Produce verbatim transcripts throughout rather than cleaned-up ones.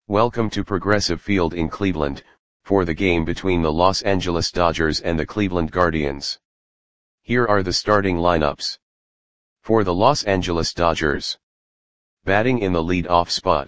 Welcome to Progressive Field in Cleveland, for the game between the Los Angeles Dodgers and the Cleveland Guardians. Here are the starting lineups. For the Los Angeles Dodgers. Batting in the lead-off spot.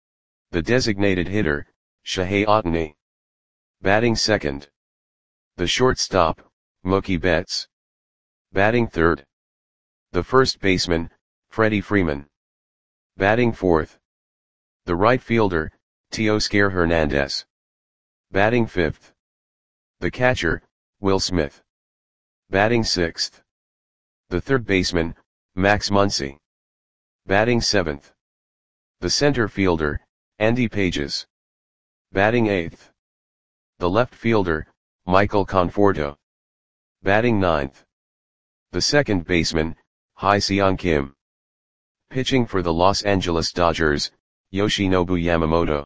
The designated hitter, Shohei Ohtani. Batting second. The shortstop, Mookie Betts. Batting third. The first baseman, Freddie Freeman. Batting fourth. The right fielder, Teoscar Hernandez. Batting fifth. The catcher, Will Smith. Batting sixth. The third baseman, Max Muncy. Batting seventh. The center fielder, Andy Pages. Batting eighth. The left fielder, Michael Conforto. Batting ninth. The second baseman, Hye-Seong Kim. Pitching for the Los Angeles Dodgers, Yoshinobu Yamamoto.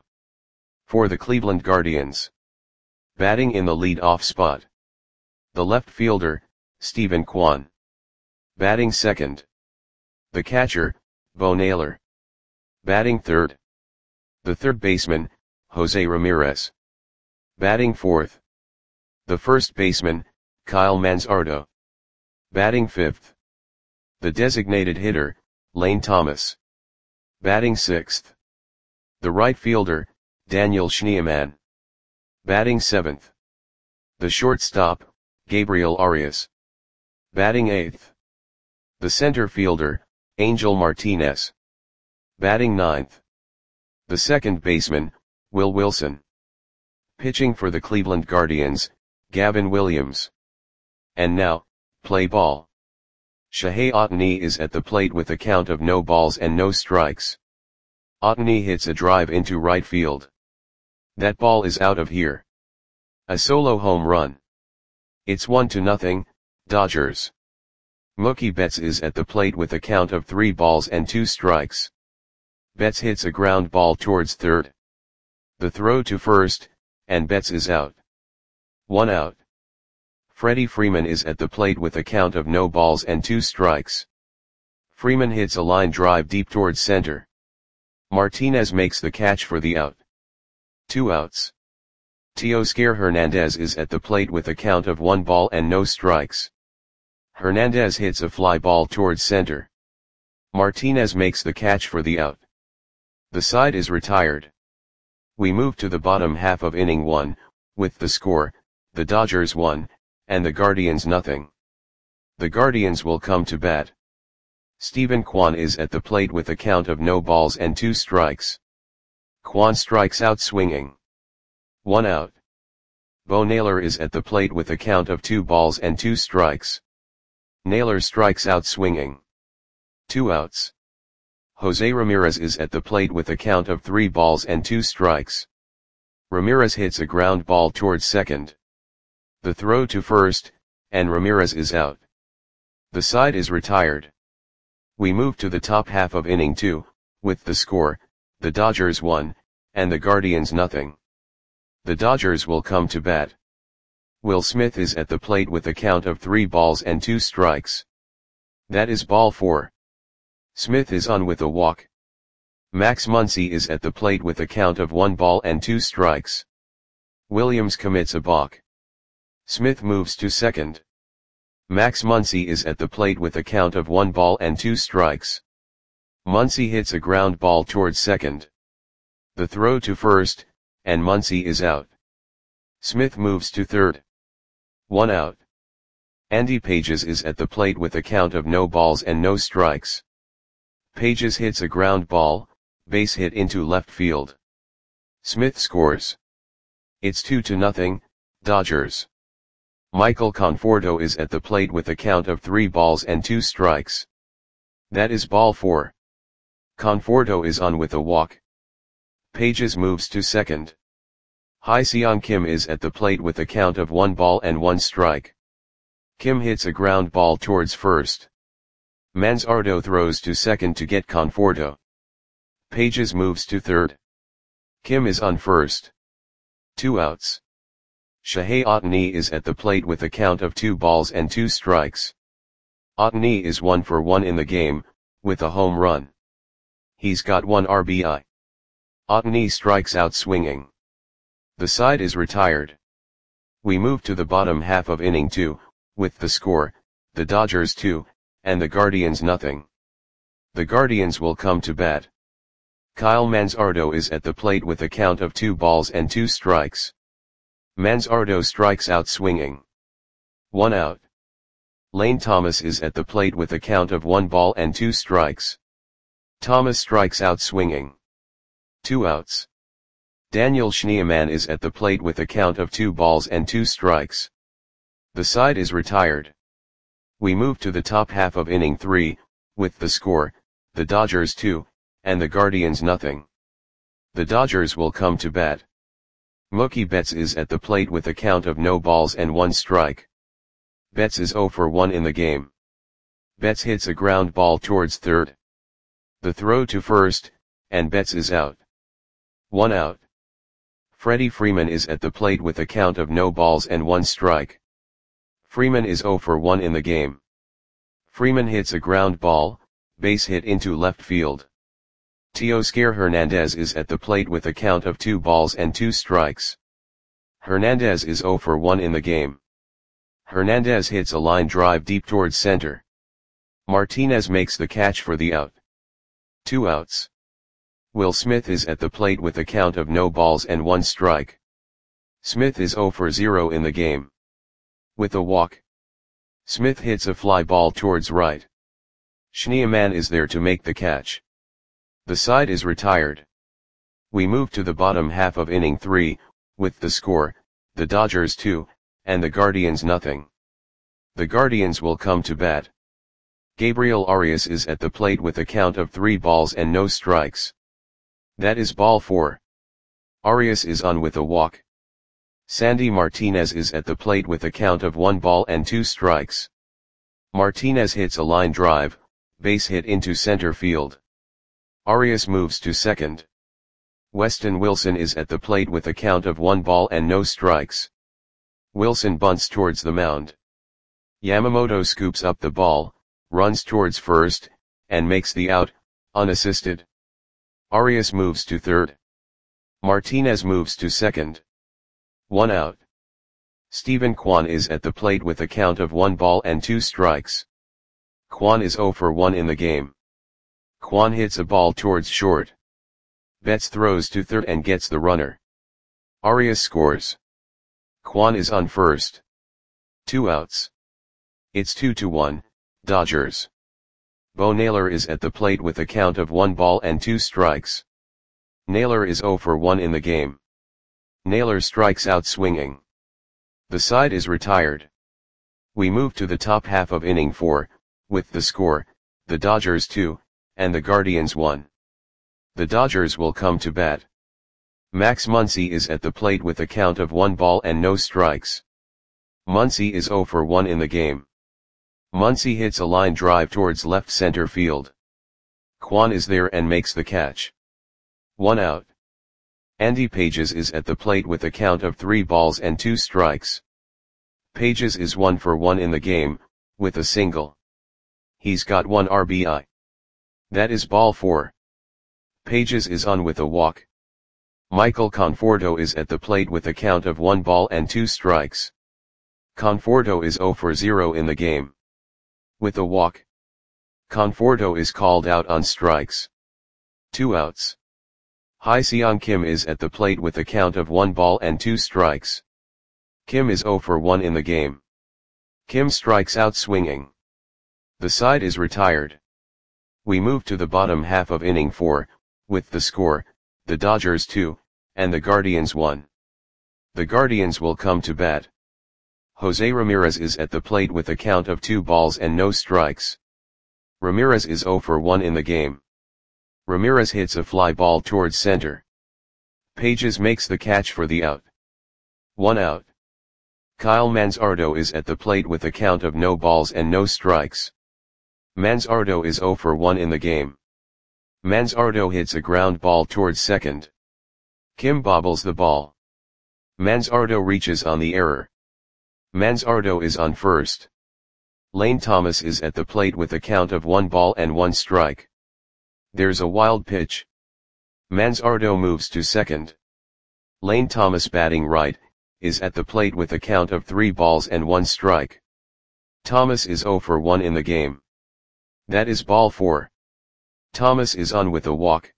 For the Cleveland Guardians. Batting in the lead-off spot. The left fielder, Steven Kwan. Batting second. The catcher, Bo Naylor. Batting third. The third baseman, Jose Ramirez. Batting fourth. The first baseman, Kyle Manzardo. Batting fifth. The designated hitter, Lane Thomas. Batting sixth. The right fielder, Daniel Schneemann. Batting seventh. The shortstop, Gabriel Arias. Batting eighth. The center fielder, Angel Martinez. Batting ninth. The second baseman, Will Wilson. Pitching for the Cleveland Guardians, Gavin Williams. And now, play ball. Shohei Ohtani is at the plate with a count of no balls and no strikes. Ohtani hits a drive into right field. That ball is out of here. A solo home run. It's one to nothing, Dodgers. Mookie Betts is at the plate with a count of three balls and two strikes. Betts hits a ground ball towards third. The throw to first, and Betts is out. One out. Freddie Freeman is at the plate with a count of no balls and two strikes. Freeman hits a line drive deep towards center. Martinez makes the catch for the out. Two outs. Teoscar Hernandez is at the plate with a count of one ball and no strikes. Hernandez hits a fly ball towards center. Martinez makes the catch for the out. The side is retired. We move to the bottom half of inning one, with the score, the Dodgers one, and the Guardians nothing. The Guardians will come to bat. Steven Kwan is at the plate with a count of no balls and two strikes. Kwan strikes out swinging. One out. Bo Naylor is at the plate with a count of two balls and two strikes. Naylor strikes out swinging. Two outs. Jose Ramirez is at the plate with a count of three balls and two strikes. Ramirez hits a ground ball towards second. The throw to first, and Ramirez is out. The side is retired. We move to the top half of inning two, with the score, the Dodgers one, and the Guardians nothing. The Dodgers will come to bat. Will Smith is at the plate with a count of three balls and two strikes. That is ball four. Smith is on with a walk. Max Muncy is at the plate with a count of one ball and two strikes. Williams commits a balk. Smith moves to second. Max Muncy is at the plate with a count of one ball and two strikes. Muncy hits a ground ball towards second. The throw to first, and Muncy is out. Smith moves to third. One out. Andy Pages is at the plate with a count of no balls and no strikes. Pages hits a ground ball, base hit into left field. Smith scores. It's two to nothing, Dodgers. Michael Conforto is at the plate with a count of three balls and two strikes. That is ball four. Conforto is on with a walk. Pages moves to second. Hye-Seong Kim is at the plate with a count of one ball and one strike. Kim hits a ground ball towards first. Manzardo throws to second to get Conforto. Pages moves to third. Kim is on first. Two outs. Shohei Ohtani is at the plate with a count of two balls and two strikes. Ohtani is one for one in the game, with a home run. He's got one R B I. Otani strikes out swinging. The side is retired. We move to the bottom half of inning two, with the score, the Dodgers two, and the Guardians nothing. The Guardians will come to bat. Kyle Manzardo is at the plate with a count of two balls and two strikes. Manzardo strikes out swinging. One out. Lane Thomas is at the plate with a count of one ball and two strikes. Thomas strikes out swinging. Two outs. Daniel Schneemann is at the plate with a count of two balls and two strikes. The side is retired. We move to the top half of inning three, with the score, the Dodgers two, and the Guardians nothing. The Dodgers will come to bat. Mookie Betts is at the plate with a count of no balls and one strike. Betts is oh for one in the game. Betts hits a ground ball towards third. The throw to first, and Betts is out. One out. Freddie Freeman is at the plate with a count of no balls and one strike. Freeman is oh for one in the game. Freeman hits a ground ball, base hit into left field. Teoscar Hernandez is at the plate with a count of two balls and two strikes. Hernandez is oh for one in the game. Hernandez hits a line drive deep towards center. Martinez makes the catch for the out. Two outs. Will Smith is at the plate with a count of no balls and one strike. Smith is oh for zero in the game. With a walk. Smith hits a fly ball towards right. Schneemann is there to make the catch. The side is retired. We move to the bottom half of inning three, with the score, the Dodgers two, and the Guardians nothing. The Guardians will come to bat. Gabriel Arias is at the plate with a count of three balls and no strikes. That is ball four. Arias is on with a walk. Sandy Martinez is at the plate with a count of one ball and two strikes. Martinez hits a line drive, base hit into center field. Arias moves to second. Weston Wilson is at the plate with a count of one ball and no strikes. Wilson bunts towards the mound. Yamamoto scoops up the ball, runs towards first, and makes the out, unassisted. Arias moves to third. Martinez moves to second. One out. Stephen Kwan is at the plate with a count of one ball and two strikes. Kwan is oh for one in the game. Kwan hits a ball towards short. Betts throws to third and gets the runner. Arias scores. Kwan is on first. Two outs. It's two to one, Dodgers. Bo Naylor is at the plate with a count of one ball and two strikes. Naylor is oh for one in the game. Naylor strikes out swinging. The side is retired. We move to the top half of inning four, with the score, the Dodgers two, and the Guardians one. The Dodgers will come to bat. Max Muncy is at the plate with a count of one ball and no strikes. Muncy is oh for one in the game. Muncy hits a line drive towards left center field. Kwan is there and makes the catch. One out. Andy Pages is at the plate with a count of three balls and two strikes. Pages is one for one in the game, with a single. He's got one R B I. That is ball four. Pages is on with a walk. Michael Conforto is at the plate with a count of one ball and two strikes. Conforto is oh for zero in the game. With a walk. Conforto is called out on strikes. Two outs. Hye-Seong Kim is at the plate with a count of one ball and two strikes. Kim is oh for one in the game. Kim strikes out swinging. The side is retired. We move to the bottom half of inning four, with the score, the Dodgers two, and the Guardians one. The Guardians will come to bat. Jose Ramirez is at the plate with a count of two balls and no strikes. Ramirez is oh for one in the game. Ramirez hits a fly ball towards center. Pages makes the catch for the out. One out. Kyle Manzardo is at the plate with a count of no balls and no strikes. Manzardo is oh for one in the game. Manzardo hits a ground ball towards second. Kim bobbles the ball. Manzardo reaches on the error. Manzardo is on first. Lane Thomas is at the plate with a count of one ball and one strike. There's a wild pitch. Manzardo moves to second. Lane Thomas, batting right, is at the plate with a count of three balls and one strike. Thomas is zero for one in the game. That is ball four. Thomas is on with a walk.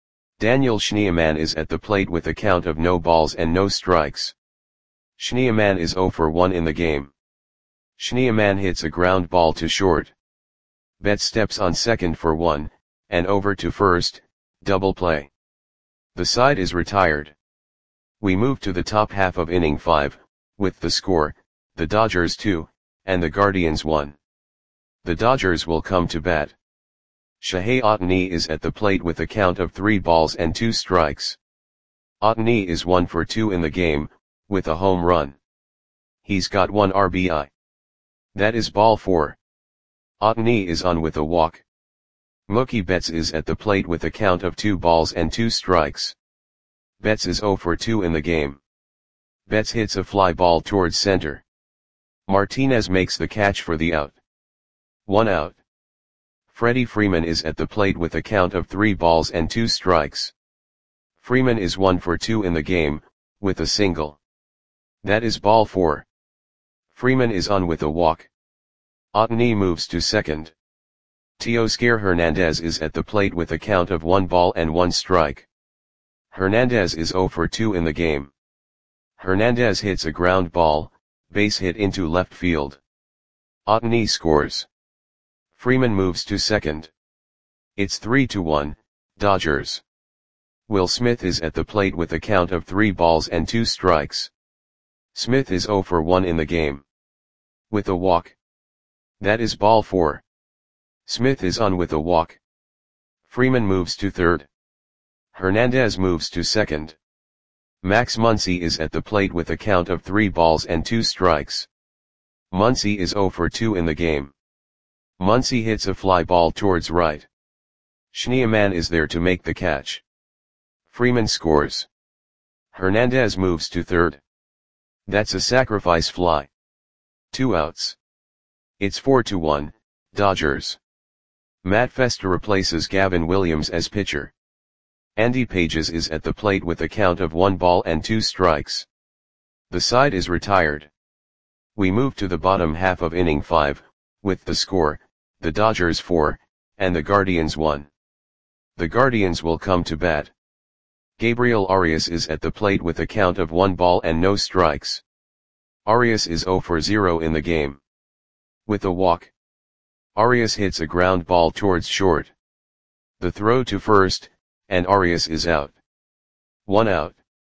Daniel Schneemann is at the plate with a count of no balls and no strikes. Schneemann is zero for one in the game. Schneemann hits a ground ball to short. Betts steps on second for one, and over to first, double play. The side is retired. We move to the top half of inning five, with the score, the Dodgers two, and the Guardians one. The Dodgers will come to bat. Shohei Ohtani is at the plate with a count of three balls and two strikes. Ohtani is one for two in the game, with a home run. He's got one R B I. That is ball four. Ohtani is on with a walk. Mookie Betts is at the plate with a count of two balls and two strikes. Betts is zero for two in the game. Betts hits a fly ball towards center. Martinez makes the catch for the out. One out. Freddie Freeman is at the plate with a count of three balls and two strikes. Freeman is one for two in the game, with a single. That is ball four. Freeman is on with a walk. Ohtani moves to second. Teoscar Hernandez is at the plate with a count of one ball and one strike. Hernandez is zero for two in the game. Hernandez hits a ground ball, base hit into left field. Ohtani scores. Freeman moves to second. It's three to one, Dodgers. Will Smith is at the plate with a count of three balls and two strikes. Smith is zero for one in the game. With a walk. That is ball four. Smith is on with a walk. Freeman moves to third. Hernandez moves to second. Max Muncy is at the plate with a count of three balls and two strikes. Muncy is zero for two in the game. Muncy hits a fly ball towards right. Schneemann is there to make the catch. Freeman scores. Hernandez moves to third. That's a sacrifice fly. Two outs. It's four to one, Dodgers. Matt Festa replaces Gavin Williams as pitcher. Andy Pages is at the plate with a count of one ball and two strikes. The side is retired. We move to the bottom half of inning five, with the score, the Dodgers four, and the Guardians one. The Guardians will come to bat. Gabriel Arias is at the plate with a count of one ball and no strikes. Arias is zero for zero in the game. With a walk. Arias hits a ground ball towards short. The throw to first, and Arias is out. One out.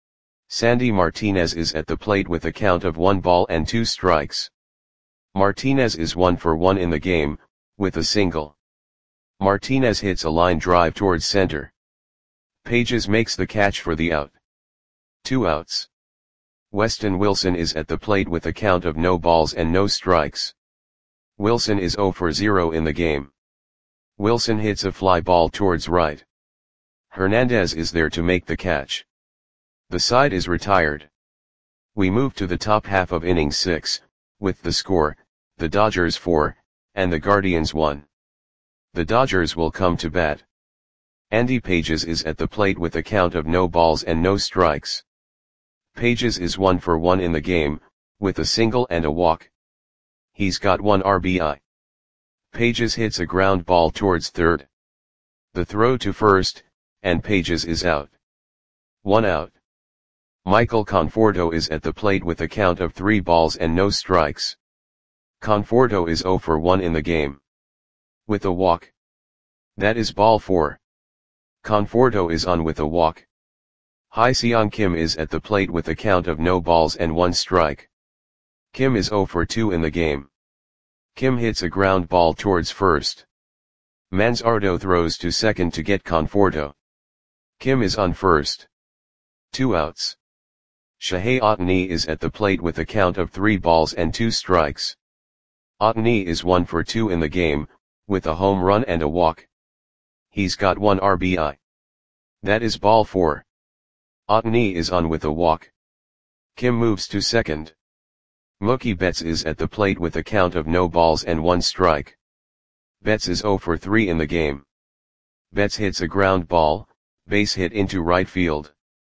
Sandy Martinez is at the plate with a count of one ball and two strikes. Martinez is one for one in the game, with a single. Martinez hits a line drive towards center. Pages makes the catch for the out. Two outs. Weston Wilson is at the plate with a count of no balls and no strikes. Wilson is zero for zero in the game. Wilson hits a fly ball towards right. Hernandez is there to make the catch. The side is retired. We move to the top half of inning six, with the score, the Dodgers four, and the Guardians one. The Dodgers will come to bat. Andy Pages is at the plate with a count of no balls and no strikes. Pages is one for one in the game, with a single and a walk. He's got one R B I. Pages hits a ground ball towards third. The throw to first, and Pages is out. One out. Michael Conforto is at the plate with a count of three balls and no strikes. Conforto is zero for one in the game. With a walk. That is ball four. Conforto is on with a walk. Hye-Seong Kim is at the plate with a count of no balls and one strike. Kim is zero for two in the game. Kim hits a ground ball towards first. Manzardo throws to second to get Conforto. Kim is on first. Two outs. Shohei Ohtani is at the plate with a count of three balls and two strikes. Ohtani is one for two in the game, with a home run and a walk. He's got one R B I. That is ball four. Ohtani is on with a walk. Kim moves to second. Mookie Betts is at the plate with a count of no balls and one strike. Betts is zero for three in the game. Betts hits a ground ball, base hit into right field.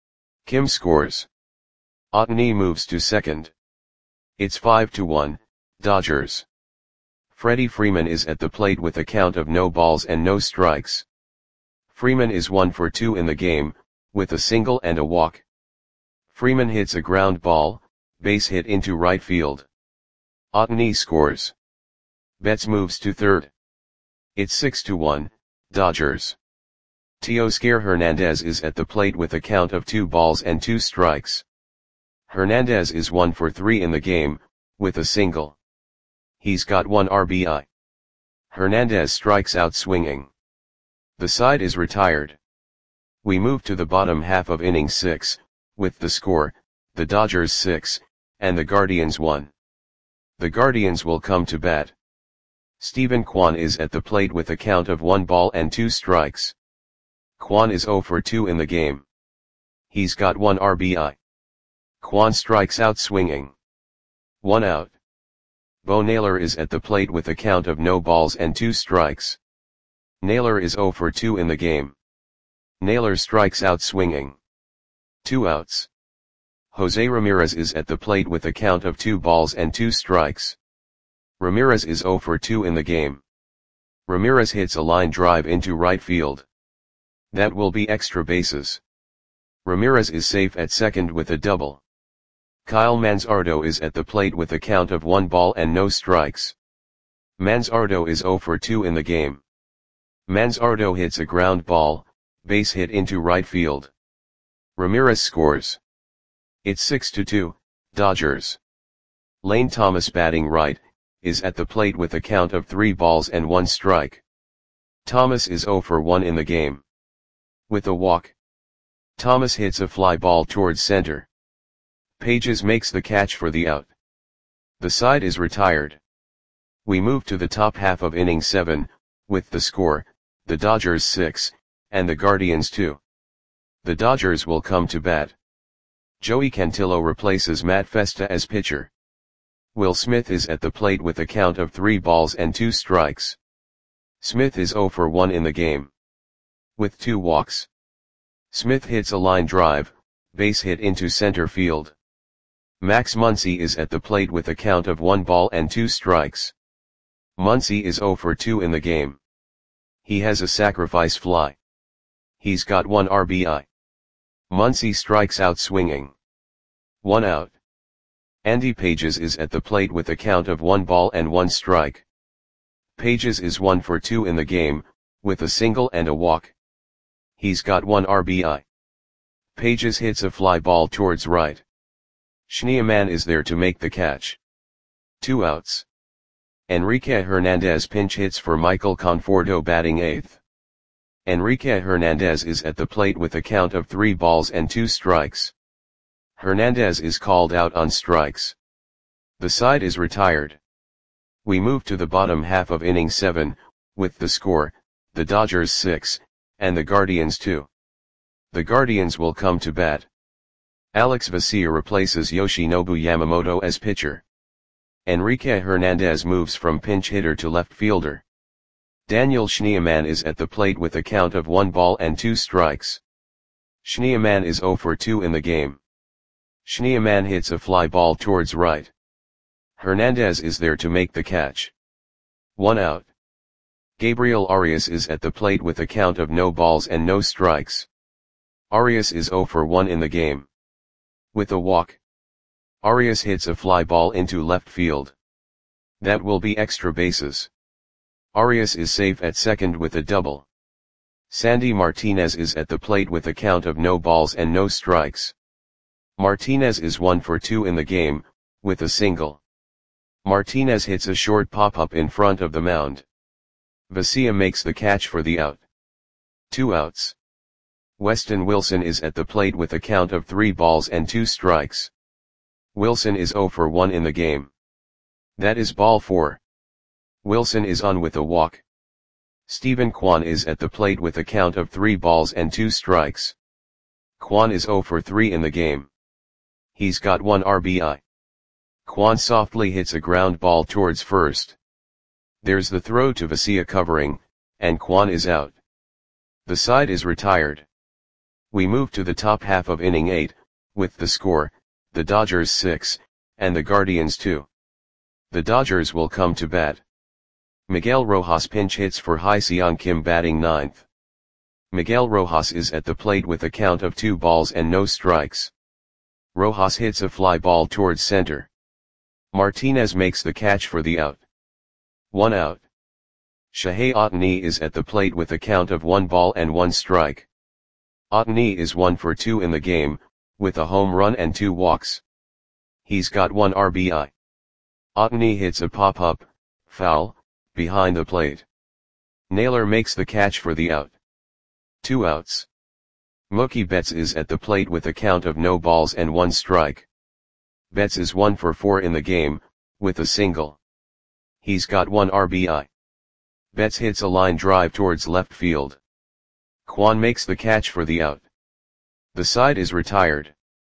Kim scores. Otani moves to second. It's five to one, Dodgers. Freddie Freeman is at the plate with a count of no balls and no strikes. Freeman is one for two in the game, with a single and a walk. Freeman hits a ground ball, base hit into right field. Otani scores. Betts moves to third. It's six to one, Dodgers. Teoscar Hernandez is at the plate with a count of two balls and two strikes. Hernandez is one for three in the game, with a single. He's got one R B I. Hernandez strikes out swinging. The side is retired. We move to the bottom half of inning six, with the score, the Dodgers six, and the Guardians one. The Guardians will come to bat. Steven Kwan is at the plate with a count of one ball and two strikes. Kwan is zero for two in the game. He's got one R B I. Kwan strikes out swinging. One out. Bo Naylor is at the plate with a count of no balls and two strikes. Naylor is zero for two in the game. Naylor strikes out swinging. Two outs. Jose Ramirez is at the plate with a count of two balls and two strikes. Ramirez is zero for two in the game. Ramirez hits a line drive into right field. That will be extra bases. Ramirez is safe at second with a double. Kyle Manzardo is at the plate with a count of one ball and no strikes. Manzardo is zero for two in the game. Manzardo hits a ground ball, base hit into right field. Ramirez scores. It's six to two, Dodgers. Lane Thomas, batting right, is at the plate with a count of three balls and one strike. Thomas is zero for one in the game. With a walk. Thomas hits a fly ball towards center. Pages makes the catch for the out. The side is retired. We move to the top half of inning seven, with the score, the Dodgers six, and the Guardians two. The Dodgers will come to bat. Joey Cantillo replaces Matt Festa as pitcher. Will Smith is at the plate with a count of three balls and two strikes. Smith is zero for one in the game. With two walks. Smith hits a line drive, base hit into center field. Max Muncy is at the plate with a count of one ball and two strikes. Muncy is zero for two in the game. He has a sacrifice fly. He's got one R B I. Muncy strikes out swinging. One out. Andy Pages is at the plate with a count of one ball and one strike. Pages is one for two in the game, with a single and a walk. He's got one R B I. Pages hits a fly ball towards right. Schneemann is there to make the catch. Two outs. Enrique Hernandez pinch hits for Michael Conforto, batting eighth. Enrique Hernandez is at the plate with a count of three balls and two strikes. Hernandez is called out on strikes. The side is retired. We move to the bottom half of inning seven, with the score, the Dodgers six, and the Guardians two. The Guardians will come to bat. Alex Vesia replaces Yoshinobu Yamamoto as pitcher. Enrique Hernandez moves from pinch hitter to left fielder. Daniel Schneemann is at the plate with a count of one ball and two strikes. Schneemann is zero for two in the game. Schneemann hits a fly ball towards right. Hernandez is there to make the catch. One out. Gabriel Arias is at the plate with a count of no balls and no strikes. Arias is zero for one in the game. With a walk. Arias hits a fly ball into left field. That will be extra bases. Arias is safe at second with a double. Sandy Martinez is at the plate with a count of no balls and no strikes. Martinez is one for two in the game, with a single. Martinez hits a short pop-up in front of the mound. Vesia makes the catch for the out. Two outs. Weston Wilson is at the plate with a count of three balls and two strikes. Wilson is zero for one in the game. That is ball four. Wilson is on with a walk. Steven Kwan is at the plate with a count of three balls and two strikes. Kwan is zero for three in the game. He's got one R B I. Kwan softly hits a ground ball towards first. There's the throw to Vesia covering, and Kwan is out. The side is retired. We move to the top half of inning eight, with the score, the Dodgers six, and the Guardians two. The Dodgers will come to bat. Miguel Rojas pinch hits for Hye-Seong Kim batting ninth. Miguel Rojas is at the plate with a count of two balls and no strikes. Rojas hits a fly ball towards center. Martinez makes the catch for the out. One out. Shohei Ohtani is at the plate with a count of one ball and one strike. Ohtani is one for two in the game, with a home run and two walks. He's got one R B I. Ohtani hits a pop-up, foul, behind the plate. Naylor makes the catch for the out. Two outs. Mookie Betts is at the plate with a count of no balls and one strike. Betts is one for four in the game, with a single. He's got one R B I. Betts hits a line drive towards left field. Kwan makes the catch for the out. The side is retired.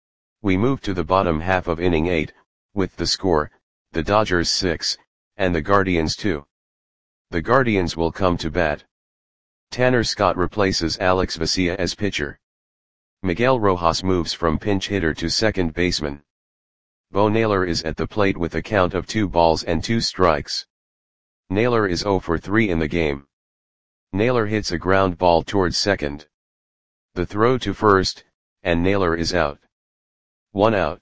We move to the bottom half of inning eight, with the score, the Dodgers six, and the Guardians two. The Guardians will come to bat. Tanner Scott replaces Alex Vesia as pitcher. Miguel Rojas moves from pinch hitter to second baseman. Bo Naylor is at the plate with a count of two balls and two strikes. Naylor is zero for three in the game. Naylor hits a ground ball towards second. The throw to first, and Naylor is out. One out.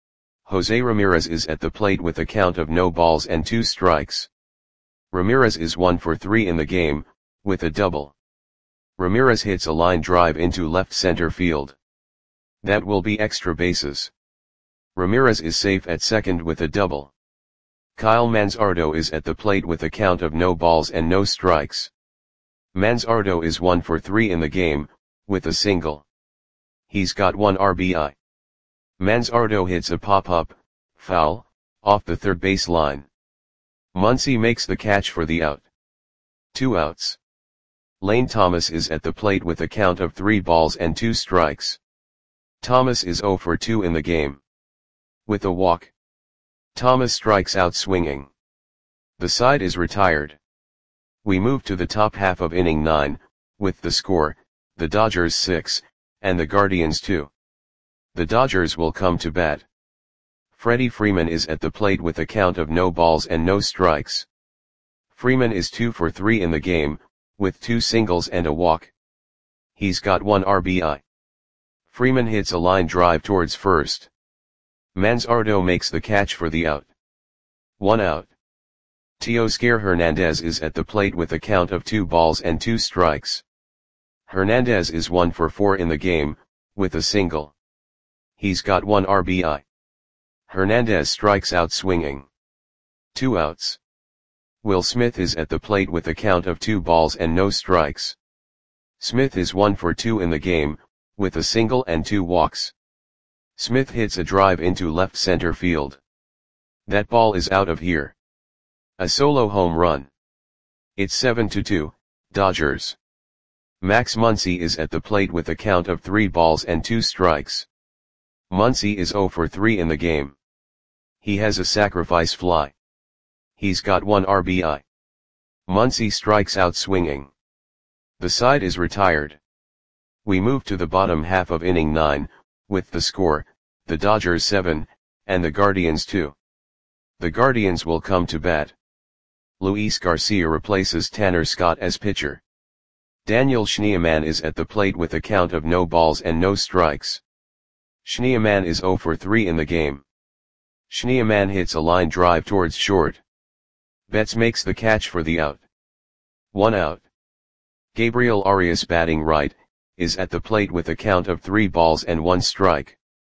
Jose Ramirez is at the plate with a count of no balls and two strikes. Ramirez is one for three in the game, with a double. Ramirez hits a line drive into left center field. That will be extra bases. Ramirez is safe at second with a double. Kyle Manzardo is at the plate with a count of no balls and no strikes. Manzardo is one for three in the game, with a single. He's got one R B I. Manzardo hits a pop-up, foul, off the third base line. Muncy makes the catch for the out. Two outs. Lane Thomas is at the plate with a count of three balls and two strikes. Thomas is zero for two in the game. With a walk. Thomas strikes out swinging. The side is retired. We move to the top half of inning nine, with the score, the Dodgers six, and the Guardians two. The Dodgers will come to bat. Freddie Freeman is at the plate with a count of no balls and no strikes. Freeman is two for three in the game, with two singles and a walk. He's got one R B I. Freeman hits a line drive towards first. Manzardo makes the catch for the out. One out. Teoscar Hernandez is at the plate with a count of two balls and two strikes. Hernandez is one for four in the game, with a single. He's got one R B I. Hernandez strikes out swinging. Two outs. Will Smith is at the plate with a count of two balls and no strikes. Smith is one for two in the game, with a single and two walks. Smith hits a drive into left center field. That ball is out of here. A solo home run. It's seven to two, Dodgers. Max Muncy is at the plate with a count of three balls and two strikes. Muncy is zero for three in the game. He has a sacrifice fly. He's got one R B I. Muncy strikes out swinging. The side is retired. We move to the bottom half of inning nine, with the score, the Dodgers seven, and the Guardians two. The Guardians will come to bat. Luis Garcia replaces Tanner Scott as pitcher. Daniel Schneemann is at the plate with a count of no balls and no strikes. Schneemann is zero for three in the game. Schneemann hits a line drive towards short. Betts makes the catch for the out. One out. Gabriel Arias batting right, is at the plate with a count of three balls and one strike.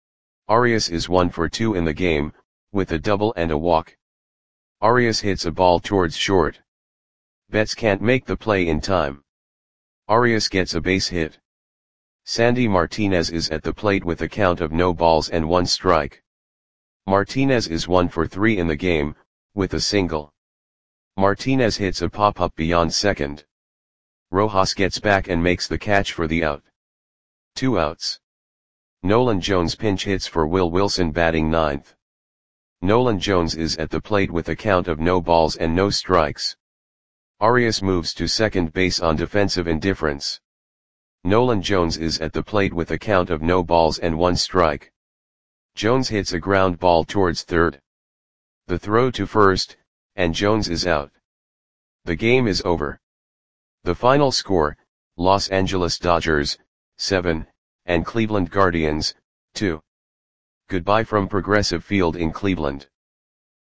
Arias is one for two in the game, with a double and a walk. Arias hits a ball towards short. Betts can't make the play in time. Arias gets a base hit. Sandy Martinez is at the plate with a count of no balls and one strike. Martinez is one for three in the game, with a single. Martinez hits a pop-up beyond second. Rojas gets back and makes the catch for the out. Two outs. Nolan Jones pinch hits for Will Wilson batting ninth. Nolan Jones is at the plate with a count of no balls and no strikes. Arias moves to second base on defensive indifference. Nolan Jones is at the plate with a count of no balls and one strike. Jones hits a ground ball towards third. The throw to first, and Jones is out. The game is over. The final score, Los Angeles Dodgers, seven, and Cleveland Guardians, two. Goodbye from Progressive Field in Cleveland.